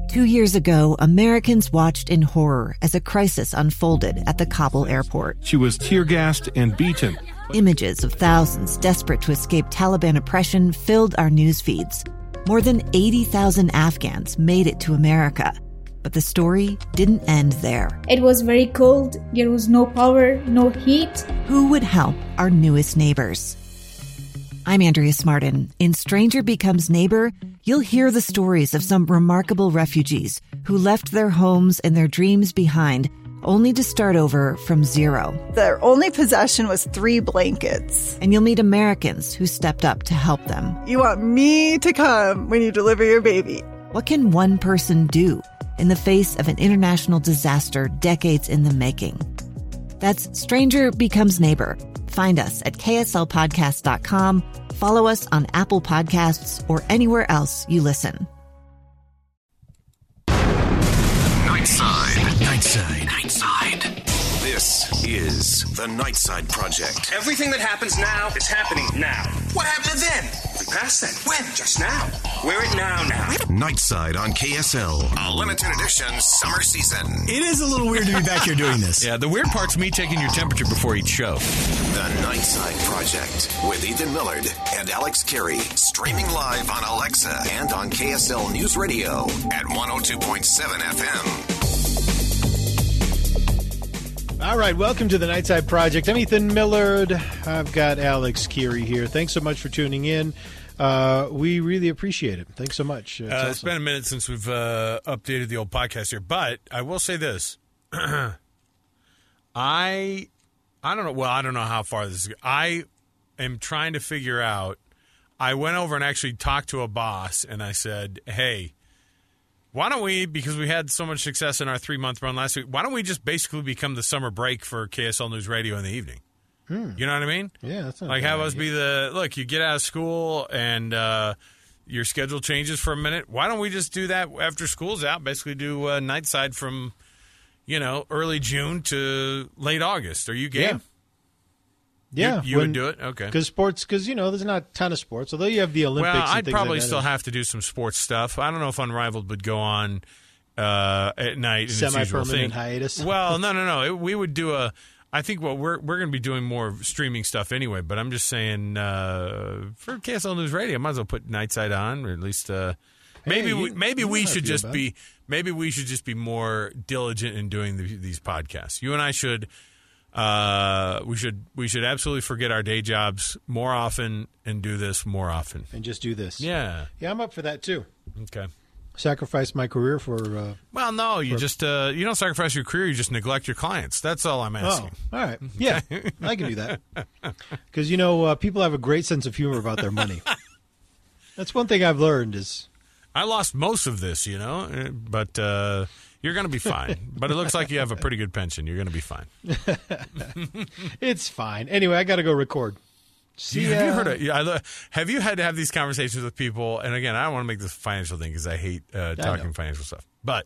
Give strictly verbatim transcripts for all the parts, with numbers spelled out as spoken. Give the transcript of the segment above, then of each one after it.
Two years ago, Americans watched in horror as a crisis unfolded at the Kabul airport. She was tear-gassed and beaten. Images of thousands desperate to escape Taliban oppression filled our news feeds. More than eighty thousand Afghans made it to America. But the story didn't end there. It was very cold. There was no power, no heat. Who would help our newest neighbors? I'm Andrea Smartin. In Stranger Becomes Neighbor, you'll hear the stories of some remarkable refugees who left their homes and their dreams behind, only to start over from zero. Their only possession was three blankets. And you'll meet Americans who stepped up to help them. You want me to come when you deliver your baby. What can one person do in the face of an international disaster decades in the making? That's Stranger Becomes Neighbor. Find us at K S L podcast dot com. Follow us on Apple Podcasts or anywhere else you listen. Nightside. Nightside. Nightside. This is the Nightside Project. Everything that happens now is happening now. What happened then? We passed that. When? Just now. We're it now now. Nightside on K S L. A limited edition summer season. It is a little weird to be back here doing this. Yeah, the weird part's me taking your temperature before each show. The Nightside Project with Ethan Millard and Alex Carey. Streaming live on Alexa and on K S L News Radio at one oh two point seven F M. All right, welcome to the Nightside Project. I'm Ethan Millard. I've got Alex Carey here. Thanks so much for tuning in. Uh, we really appreciate it. Thanks so much. It's, uh, awesome. It's been a minute since we've uh, updated the old podcast here, but I will say this. I I don't know. Well, I don't know how far this is. I am trying to figure out. I went over and actually talked to a boss, and I said, hey, why don't we, because we had so much success in our three-month run last week, why don't we just basically become the summer break for K S L News Radio in the evening? Hmm. You know what I mean? Yeah, that's not like bad have us idea. be the, look, you get out of school and uh, your schedule changes for a minute. Why don't we just do that after school's out, basically do uh, Nightside from, you know, early June to late August? Are you game? Yeah. Yeah, you, you when, would do it? Okay. Because sports, because, you know, there's not a ton of sports, although you have the Olympics Well, and I'd things probably like that. still have to do some sports stuff. I don't know if Unrivaled would go on uh, at night in its usual Semi-permanent thing. hiatus? Well, no, no, no. It, we would do a – I think what we're we're going to be doing more streaming stuff anyway, but I'm just saying uh, for K S L News Radio, I might as well put Nightside on, or at least uh, maybe Hey, we, you- maybe you we know how I should feel just about be maybe we should just be more diligent in doing the, these podcasts. You and I should – Uh, we should we should absolutely forget our day jobs more often and do this more often. And just do this. Yeah. Yeah, I'm up for that, too. Okay. Sacrifice my career for... Uh, Well, no, you for- just uh, you don't sacrifice your career. You just neglect your clients. That's all I'm asking. Oh, all right. Yeah, I can do that. Because, you know, uh, people have a great sense of humor about their money. That's one thing I've learned is... I lost most of this, you know, uh, but uh, you're going to be fine. But it looks like you have a pretty good pension. You're going to be fine. It's fine. Anyway, I got to go record. See, have you uh, heard? Of, yeah, I lo- have you had to have these conversations with people? And again, I don't want to make this a financial thing because I hate uh, talking know. financial stuff. But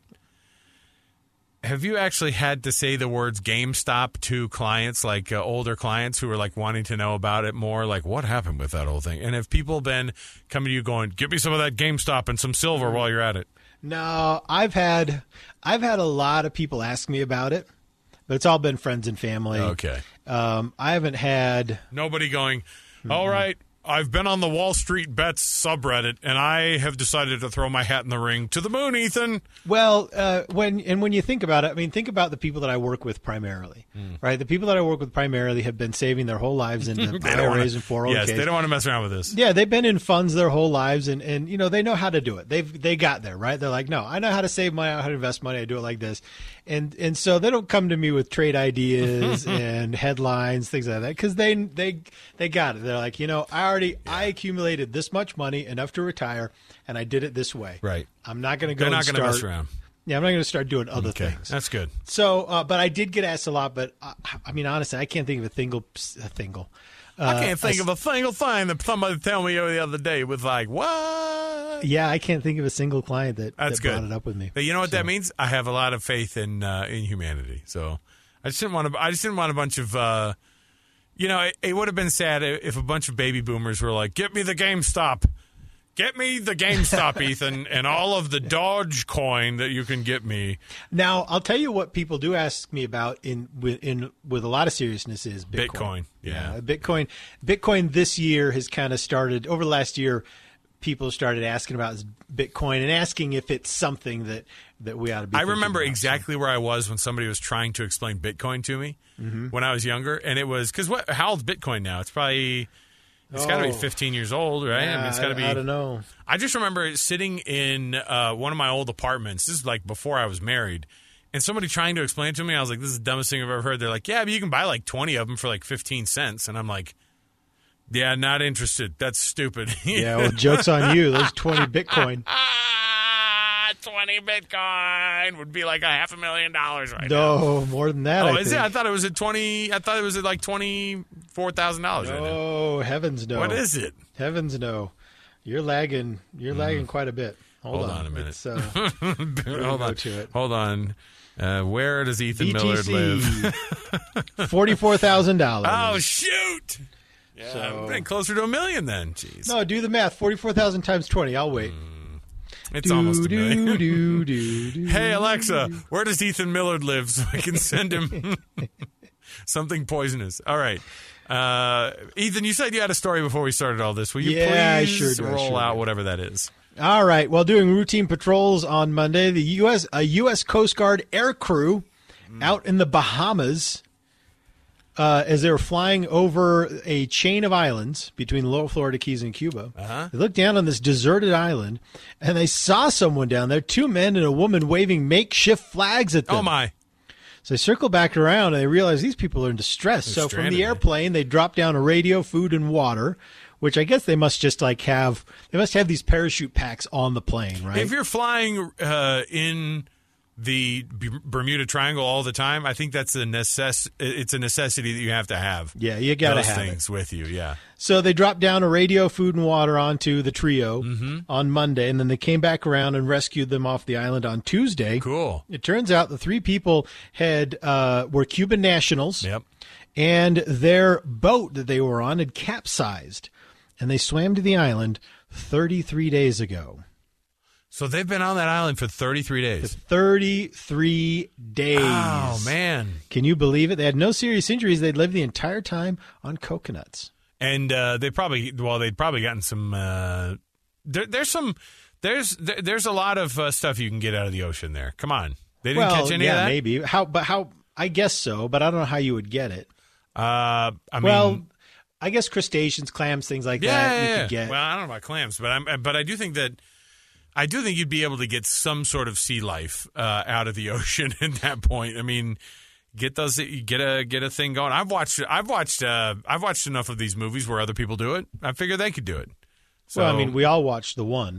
have you actually had to say the words GameStop to clients, like uh, older clients who are like wanting to know about it more? Like, what happened with that whole thing? And have people been coming to you going, "Give me some of that GameStop and some silver while you're at it"? No, I've had I've had a lot of people ask me about it, but it's all been friends and family. Okay. Um, I haven't had Nobody going, all right, I've been on the Wall Street Bets subreddit, and I have decided to throw my hat in the ring. To the moon, Ethan. Well, uh, when and when you think about it, I mean, think about the people that I work with primarily, Hmm. right? The people that I work with primarily have been saving their whole lives into They don't I R As wanna- and four oh one Ks. Yes, they don't want to mess around with this. Yeah, they've been in funds their whole lives, and, and you know they know how to do it. They've they got there, right? They're like, no, I know how to save money, I know how to invest money. I do it like this, and and so they don't come to me with trade ideas and headlines, things like that, because they they they got it. They're like, you know, I already I accumulated this much money, enough to retire, and I did it this way. Right. I'm not going to go. They're and not going to start, mess around. Yeah, I'm not going to start doing other Okay, things. that's good. So, uh, but I did get asked a lot. But uh, I mean, honestly, I can't think of a single a single. Uh, I can't think a- of a single thing that somebody told me the other day was like, what? Yeah, I can't think of a single client that, That's that good. brought it up with me. But you know what So- that means? I have a lot of faith in uh, in humanity. So I just didn't want to. I just didn't want a bunch of. Uh, you know, it, it would have been sad if a bunch of baby boomers were like, "Get me the GameStop, Get me the GameStop, Ethan, and all of the Dogecoin that you can get me. Now, I'll tell you what people do ask me about in with in with a lot of seriousness is Bitcoin. Bitcoin, yeah. yeah. Bitcoin Bitcoin this year has kind of started over the last year. People started asking about Bitcoin and asking if it's something that, that we ought to be. I remember about. exactly where I was when somebody was trying to explain Bitcoin to me mm-hmm. when I was younger, and it was because what? How old's Bitcoin now? It's probably it's oh. got to be fifteen years old, right? Yeah, I mean, it's got to be. I don't know. I just remember sitting in uh, one of my old apartments. This is like before I was married, and somebody trying to explain it to me. I was like, "This is the dumbest thing I've ever heard." They're like, "Yeah, but you can buy like twenty of them for like fifteen cents," and I'm like. Yeah, not interested. That's stupid. Yeah, well, joke's on you. Those twenty Bitcoin. Ah, twenty Bitcoin would be like a half a million dollars right no, now. No, more than that. Oh, I is think. it? I thought it was at twenty. I thought it was at like twenty four thousand dollars right now. Oh, heavens no! What is it? Heavens no! You're lagging. You're mm. lagging quite a bit. Hold, Hold on. on a minute. Uh, Hold on. To it. Hold on. Uh, where does Ethan B T C. Millard live? Forty-four thousand dollars. Oh shoot! Yeah, so, been closer to a million then. Jeez. No, do the math. Forty-four thousand times twenty. I'll wait. Mm, it's do, almost a do, million. do, do, do, hey Alexa, where does Ethan Millard live so I can send him something poisonous? All right, uh, Ethan, you said you had a story before we started all this. Will you yeah, please I sure do, roll I sure out do. whatever that is? All right. While doing routine patrols on Monday, the U S a U S Coast Guard air crew mm. out in the Bahamas. Uh, as they were flying over a chain of islands between the Lower Florida Keys and Cuba, uh-huh. they looked down on this deserted island, and they saw someone down there, two men and a woman waving makeshift flags at them. Oh, my. So they circled back around, and they realized these people are in distress. They're so stranded, from the airplane, they dropped down a radio, food, and water, which I guess they must just like have – they must have these parachute packs on the plane, right? If you're flying uh, in – the B- Bermuda Triangle all the time, I think that's a necess- it's a necessity that you have to have. Yeah, you got to those have things it. with you, yeah. So they dropped down a radio, food, and water onto the trio mm-hmm. on Monday, and then they came back around and rescued them off the island on Tuesday. Cool. It turns out the three people had uh, were Cuban nationals, yep. and their boat that they were on had capsized, and they swam to the island thirty-three days ago. So they've been on that island for thirty-three days. For thirty-three days. Oh, man. Can you believe it? They had no serious injuries. They'd lived the entire time on coconuts. And uh, they probably, well, they'd probably gotten some, uh, there, there's some, there's there, there's a lot of uh, stuff you can get out of the ocean there. Come on. They didn't well, catch any yeah, of that? maybe. How, but how, I guess so, but I don't know how you would get it. Uh, I mean. Well, I guess crustaceans, clams, things like yeah, that yeah, you yeah. could get. Well, I don't know about clams, but I'm, but I do think that, I do think you'd be able to get some sort of sea life uh, out of the ocean at that point. I mean, get those, get a get a thing going. I've watched, I've watched, uh, I've watched enough of these movies where other people do it. I figure they could do it. So, well, I mean, we all watched the one.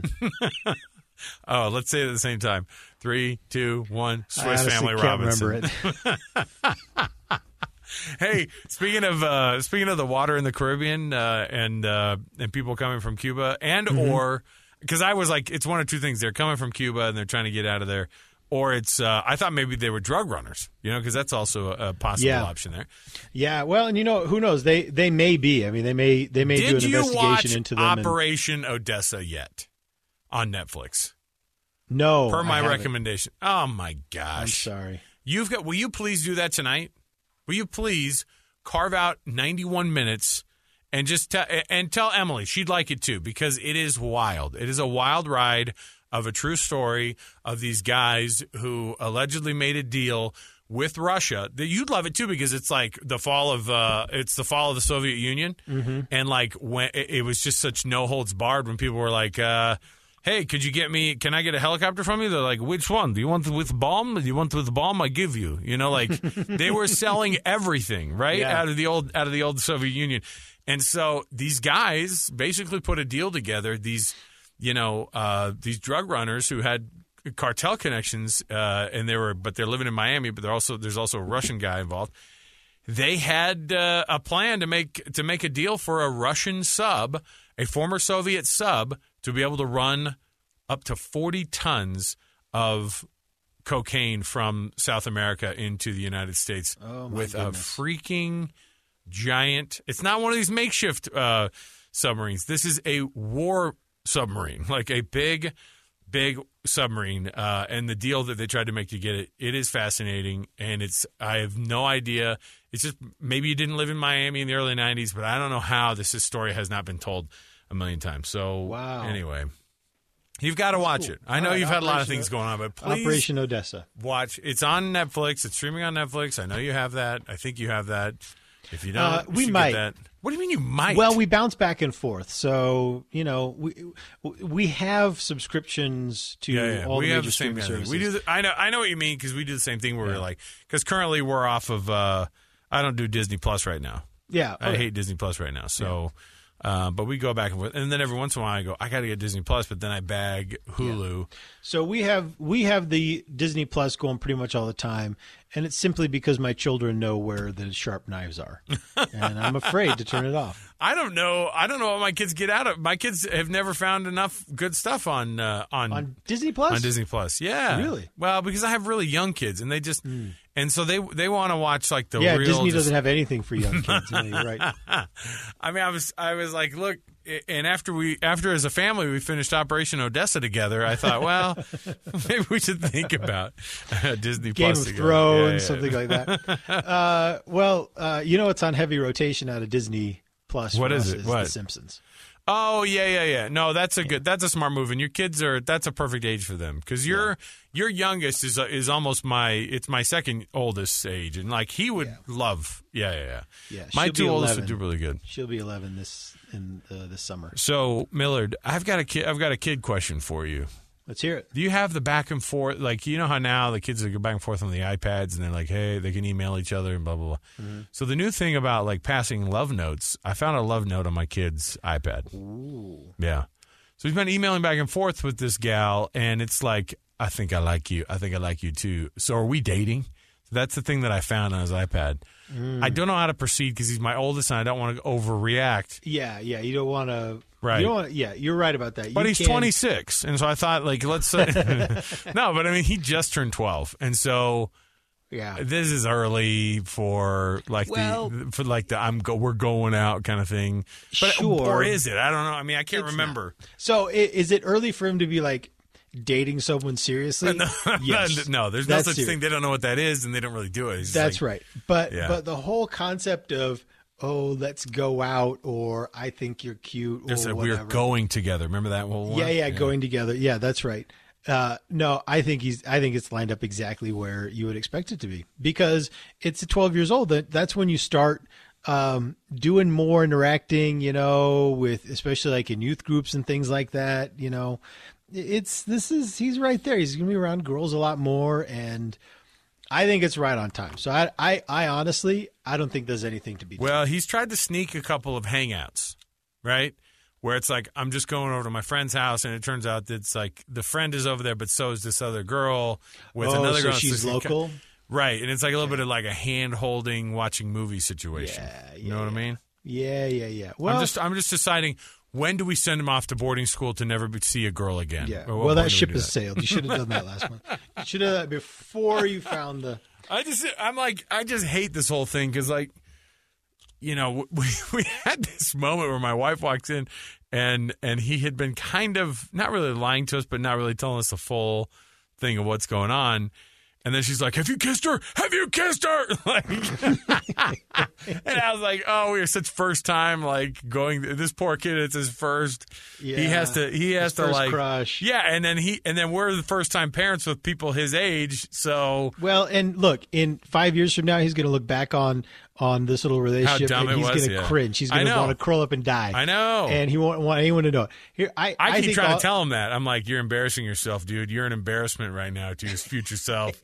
oh, let's say it at the same time. Three, two, one. Swiss I Family can't Robinson. Remember it. Hey, speaking of uh, speaking of the water in the Caribbean uh, and uh, and people coming from Cuba and mm-hmm. or. Because I was like, it's one of two things. They're coming from Cuba and they're trying to get out of there. Or it's, uh, I thought maybe they were drug runners, you know, because that's also a, a possible yeah. option there. Yeah, well, and you know, who knows? They they may be. I mean, they may they may Did do an you investigation watch into them. Operation and... Odessa yet on Netflix? No. Per my I recommendation. Oh, my gosh. I'm sorry. You've got, will you please do that tonight? Will you please carve out ninety-one minutes and just tell and tell Emily she'd like it too, because it is wild. It is a wild ride of a true story of these guys who allegedly made a deal with Russia. You'd love it too, because it's like the fall of uh, it's the fall of the Soviet Union, mm-hmm. and like when it was just such no holds barred when people were like, uh, "Hey, could you get me? Can I get a helicopter from you?" They're like, "Which one? Do you want with bomb? Do you want with bomb? I give you." You know, like they were selling everything right yeah. out of the old out of the old Soviet Union. And so these guys basically put a deal together, these, you know, uh, these drug runners who had cartel connections, uh, and they were, but they're living in Miami, but they're also, there's also a Russian guy involved. They had uh, a plan to make, to make a deal for a Russian sub, a former Soviet sub, to be able to run up to forty tons of cocaine from South America into the United States oh my with goodness. a freaking giant. It's not one of these makeshift uh, submarines. This is a war submarine, like a big, big submarine. Uh, and the deal that they tried to make you get it, it is fascinating. And it's, I have no idea. It's just, maybe you didn't live in Miami in the early nineties, but I don't know how this story has not been told a million times. So wow. Anyway, you've got to watch cool. it. I know right, you've had a lot of Operation- things going on, but please Operation Odessa. watch. It's on Netflix. It's streaming on Netflix. I know you have that. I think you have that. If you don't, Uh, you we should might. Get that. What do you mean you might? Well, we bounce back and forth. So, you know, we we have subscriptions to yeah, yeah. all we the have major the same streaming kind of thing. services. We do. The, I know. I know what you mean because we do the same thing where Yeah. we're like, because currently we're off of. Uh, I don't do Disney Plus right now. yeah. I okay. hate Disney Plus right now. So, uh, but we go back and forth, and then every once in a while I go, I got to get Disney Plus, but then I bag Hulu. So we have we have the Disney Plus going pretty much all the time, and it's simply because my children know where the sharp knives are, and I'm afraid to turn it off. I don't know. I don't know what my kids get out of. My kids have never found enough good stuff on uh, on On Disney Plus? on Disney Plus. Yeah, Really? Well, because I have really young kids, and they just and so they they want to watch like the yeah, real. Disney just- doesn't have anything for young kids. Yeah, you're right. I mean, I was I was like, look, and after we after as a family we finished Operation Odessa together, I thought, well, maybe we should think about uh, Disney Game Plus of together. Thrones, Yeah, yeah. something like that. Uh, well, uh, you know, it's on heavy rotation out of Disney Plus. What for is us it? is What? The Simpsons. Oh yeah, yeah, yeah. No, that's a good. That's a smart move, and your kids are. That's a perfect age for them because your your youngest is is almost my. It's my second oldest age, and like he would Yeah. love. Yeah, yeah, yeah. Yeah, my she'll two be oldest eleven. would do really good. She'll be eleven this in uh, this summer. So Millard, I've got a kid. I've got a kid question for you. Let's hear it. Do you have the back and forth? Like, you know how now the kids go back and forth on the iPads and they're like, hey, they can email each other and blah, blah, blah. Mm-hmm. So the new thing about, like, passing love notes, I found a love note on my kid's iPad. Ooh. Yeah. So he's been emailing back and forth with this gal, and it's like, I think I like you. I think I like you, too. So are we dating? That's the thing that I found on his iPad. Mm. I don't know how to proceed because he's my oldest, and I don't want to overreact. Yeah, yeah. You don't want to. Right. You don't wanna, yeah, you're right about that. But You he's can- twenty-six, and so I thought, like, let's say no. But I mean, he just turned twelve, and so Yeah. this is early for like Well- the for like the I'm go, we're going out kind of thing. But Sure. or is it? I don't know. I mean, I can't It's remember. So i- is it early for him to be like dating someone seriously? No, Yes. no, there's no That's such serious. thing. They don't know what that is, and they don't really do it. It's just That's like, right. But Yeah. but the whole concept of oh, let's go out, or I think you're cute, or Just that whatever. we're going together. Remember that whole one? Yeah, yeah, going together. Yeah, that's right. Uh, no, I think he's. I think it's lined up exactly where you would expect it to be because it's at twelve years old. That that's when you start um, doing more interacting. You know, with especially like in youth groups and things like that. You know, it's this is he's right there. He's gonna be around girls a lot more, and I think it's right on time. So I, I, I honestly, I don't think there's anything to be done. Well, he's tried to sneak a couple of hangouts, right? Where it's like, I'm just going over to my friend's house, and it turns out that it's like the friend is over there, but so is this other girl with Oh, another so girl. she's So it's local? Right. And it's like a little bit of like a hand holding, watching movie situation. Yeah, you know what I mean? Yeah, yeah, yeah. Well, I'm just I'm just deciding when do we send him off to boarding school to never be, see a girl again? yeah. Or what Well, point do that we ship do has that? sailed. You should have done that last month. You should have done that before you found the. I just, I'm like, I just hate this whole thing because, like, you know, we we had this moment where my wife walks in, and and he had been kind of not really lying to us, but not really telling us the full thing of what's going on. And then she's like, "Have you kissed her? Have you kissed her?" Like, and I was like, "Oh, we are such first time like going. This poor kid, it's his first. Yeah, he has to. He has his to first like crush. Yeah, and then he and then we're the first time parents with people his age. So Well, and look, in five years from now, he's going to look back on on this little relationship, dumb and it he's was, going to yeah. cringe. He's I going to know. want to curl up and die. I know. and he won't want anyone to know it. Here, I, I keep think trying all- to tell him that. I'm like, you're embarrassing yourself, dude. You're an embarrassment right now to your future self.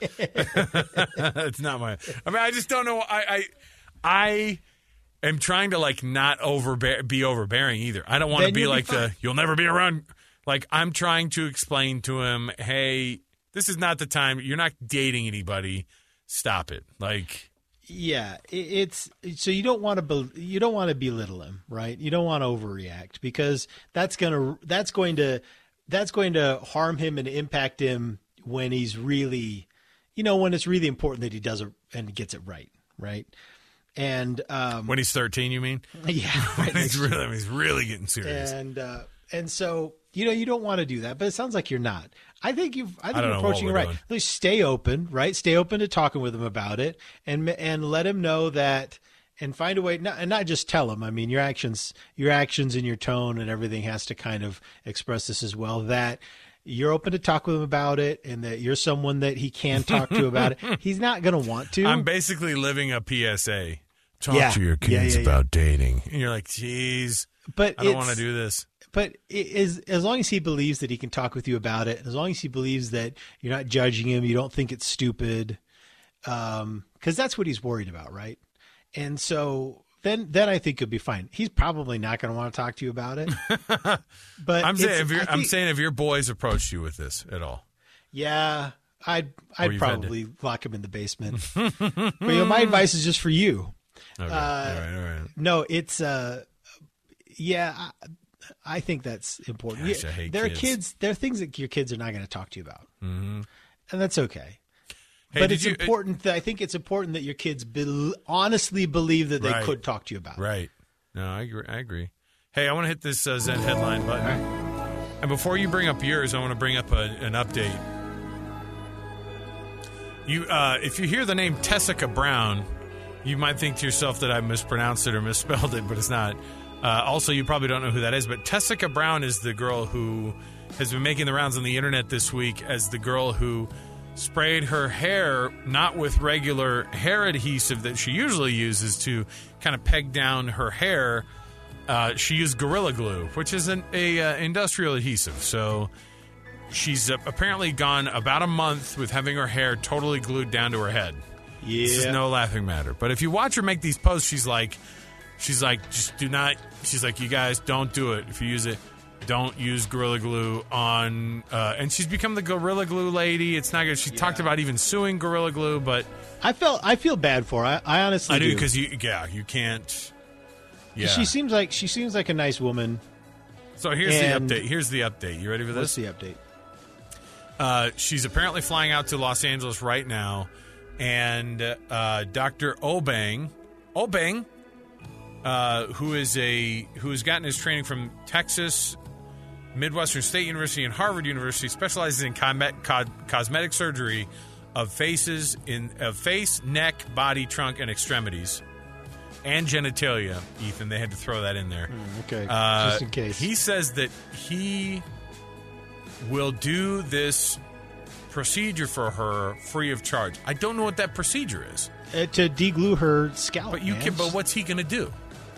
It's not my. I mean, I just don't know. I I, I am trying to like not overbear, be overbearing either. I don't want to Then be you'll be like the fine. you'll never be around. Like I'm trying to explain to him, hey, this is not the time. You're not dating anybody. Stop it. Like. Yeah, it, it's so you don't want to bel you don't want to belittle him, right? You don't want to overreact because that's gonna that's going to that's going to harm him and impact him when he's really, you know, when it's really important that he does it and gets it right, right? And um, When he's thirteen, you mean? yeah, right, he's really, I mean, he's really getting serious. and uh, and so you know, you don't want to do that, but it sounds like you're not. I think you've, I think I don't you're know what approaching it we're right. doing. At least stay open, right? Stay open to talking with him about it, and and let him know that, and find a way, not, and not just tell him. I mean, your actions, your actions and your tone and everything has to kind of express this as well, that you're open to talk with him about it, and that you're someone that he can talk to about it. He's not going to want to. I'm basically living a P S A. Talk Yeah. to your kids Yeah, yeah, yeah. about dating. And you're like, geez, But I don't it's- want to do this. But it is, as long as he believes that he can talk with you about it, as long as he believes that you're not judging him, you don't think it's stupid, um, because that's what he's worried about, right? And so then, then I think you'll be fine. He's probably not going to want to talk to you about it. But I'm it's- saying, if you're, I I'm think- saying if your boys approached you with this at all. yeah, I'd Or I'd you've had to- probably lock him in the basement. But you know, my advice is just for you. Okay. Uh, all right, all right. No, it's uh, yeah. I, I think that's important. Gosh, Yeah, I hate there kids. are kids. There are things that your kids are not going to talk to you about, Mm-hmm. and that's okay. Hey, but did it's you- important. That I think it's important that your kids be, honestly believe that they Right. could talk to you about it. Right. No, I agree. I agree. Hey, I want to hit this uh, Zen headline button. And before you bring up yours, I want to bring up a, an update. You, uh, if you hear the name Tessica Brown, you might think to yourself that I mispronounced it or misspelled it, but it's not. Uh, also, you probably don't know who that is, but Tessica Brown is the girl who has been making the rounds on the internet this week as the girl who sprayed her hair not with regular hair adhesive that she usually uses to kind of peg down her hair. Uh, she used Gorilla Glue, which is an a, uh, industrial adhesive. So she's uh, apparently gone about a month with having her hair totally glued down to her head. Yeah. This is no laughing matter. But if you watch her make these posts, she's like, she's like, just do not. She's like, you guys don't do it. If you use it, don't use Gorilla Glue on. Uh, and she's become the Gorilla Glue lady. It's not good. She talked about even suing Gorilla Glue, but I felt I feel bad for her. I, I honestly I do do because you, yeah, you can't. Yeah. She seems like she seems like a nice woman. So here's And- the update. Here's the update. You ready for What's this? the update? Uh, she's apparently flying out to Los Angeles right now, and uh, Doctor Obeng, Obeng, uh, who is a who has gotten his training from Texas, Midwestern State University, and Harvard University, specializes in com- co- cosmetic surgery of faces in of face, neck, body, trunk, and extremities, and genitalia. Ethan, they had to throw that in there. Okay, Uh, just in case. He says that he will do this procedure for her free of charge. I don't know what that procedure is. Uh, to deglue her scalp. But you man. can. But what's he going to do?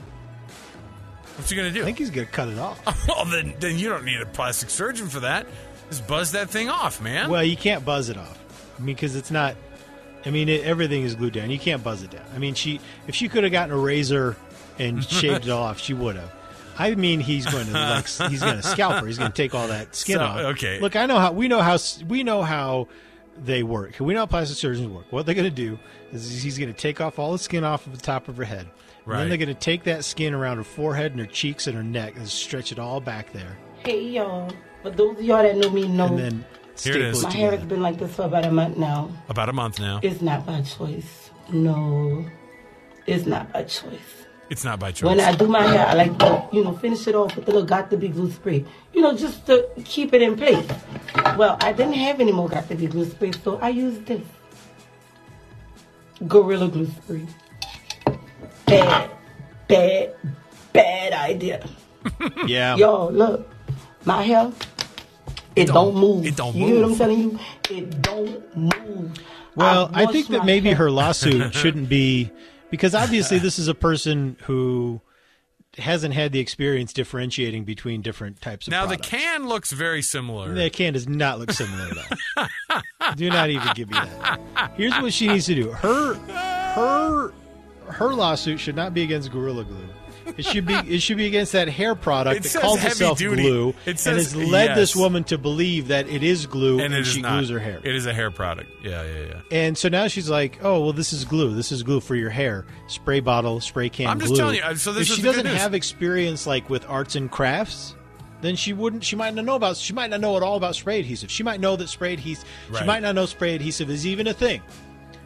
What's he going to do? I think he's going to cut it off. well, then, then you don't need a plastic surgeon for that. Just buzz that thing off, man. Well, you can't buzz it off. I mean, because it's not. I mean, it, everything is glued down. You can't buzz it down. I mean, she if she could have gotten a razor and shaved it off, she would have. I mean, he's going to like he's going to scalp her. He's going to take all that skin So, off. okay. Look, I know how we know how we know how they work. We know how plastic surgeons work. What they're going to do is he's going to take off all the skin off of the top of her head. And Right. then they're going to take that skin around her forehead and her cheeks and her neck and stretch it all back there. Hey y'all, for those of y'all that know me know And then Here it staple is. my it hair has together. been like this for about a month now. About a month now. It's not by choice. No, it's not by choice. It's not by choice. When I do my hair, I like to, you know, finish it off with the little Got to Be glue spray. You know, just to keep it in place. Well, I didn't have any more Got to Be glue spray, so I used this. Gorilla Glue spray. Bad, bad, bad idea. Yeah. Y'all, look, my hair, it, don't, move. it don't you hear what I'm move. telling you? It don't move. Well, I washed think that my maybe hair. her lawsuit shouldn't be because obviously this is a person who hasn't had the experience differentiating between different types of now products. the can looks very similar. The can does not look similar at all. Do not even give me that. Here's what she needs to do. Her her her lawsuit should not be against Gorilla Glue. It should be it should be against that hair product It that says calls heavy itself duty. glue It and says- has led yes. this woman to believe that it is glue and, and it is she not. glues her hair. It is a hair product. Yeah, yeah, yeah. And so now she's like, "Oh, well, this is glue. This is glue for your hair. Spray bottle, spray can I'm just glue." telling you, uh, so this if is she the good doesn't news. have experience like with arts and crafts, then she wouldn't. She might not know about. She might not know at all about spray adhesive. She might know that spray adhesive. She Right. might not know spray adhesive is even a thing.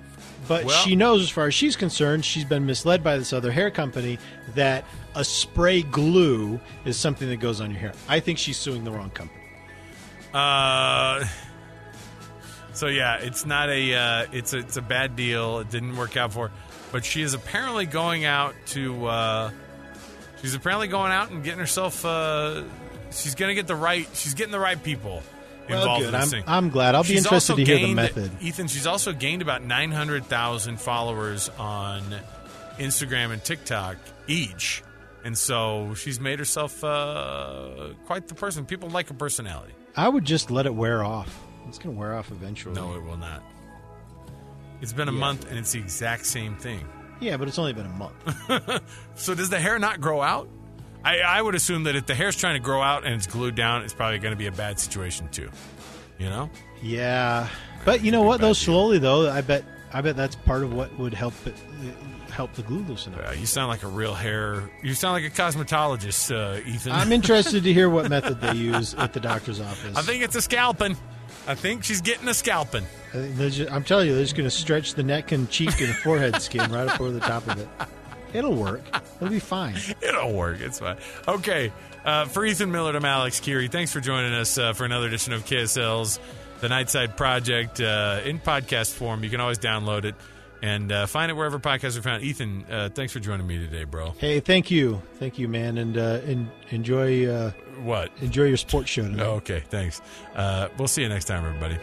But Well- she knows, as far as she's concerned, she's been misled by this other hair company that a spray glue is something that goes on your hair. I think she's suing the wrong company. Uh, so yeah, it's not a uh, it's a it's a bad deal. It didn't work out for her, but she is apparently going out to uh, she's apparently going out and getting herself. Uh, she's gonna get the right. She's getting the right people Well, involved good. in this I'm, thing. I'm glad. I'll be She's interested also to hear the gained- method. Ethan, she's also gained about nine hundred thousand followers on Instagram and TikTok each. And so she's made herself uh, quite the person. People like her personality. I would just let it wear off. It's going to wear off eventually. No, it will not. It's been a Yeah. month, and it's the exact same thing. Yeah, but it's only been a month. So does the hair not grow out? I, I would assume that if the hair's trying to grow out and it's glued down, it's probably going to be a bad situation too. You know? Yeah, but you know what? Though slowly, though, I bet I bet that's part of what would help it, help the glue loosen up. Uh, you sound like a real hair. You sound like a cosmetologist, uh, Ethan. I'm interested to hear what method they use at the doctor's office. I think it's a scalping. I think she's getting a scalping. I think they're just- I'm telling you, they're just going to stretch the neck and cheek and forehead skin right up over the top of it. It'll work. It'll be fine. It'll work. It's fine. Okay. Uh, for Ethan Millard, I'm Alex Keary. Thanks for joining us uh, for another edition of K S L's The Nightside Project uh, in podcast form. You can always download it and uh, find it wherever podcasts are found. Ethan, uh, thanks for joining me today, bro. Hey, thank you, thank you, man, and uh, en- enjoy uh, what? Enjoy your sports show tonight. Oh, okay, thanks. Uh, we'll see you next time, everybody.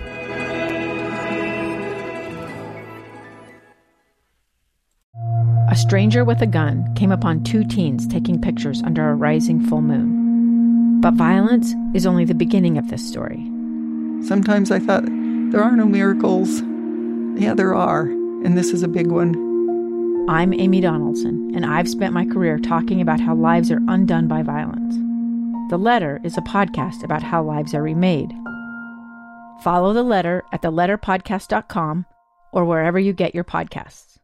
A stranger with a gun came upon two teens taking pictures under a rising full moon. But violence is only the beginning of this story. Sometimes I thought, there are no miracles. Yeah, there are, and this is a big one. I'm Amy Donaldson, and I've spent my career talking about how lives are undone by violence. The Letter is a podcast about how lives are remade. Follow The Letter at the letter podcast dot com or wherever you get your podcasts.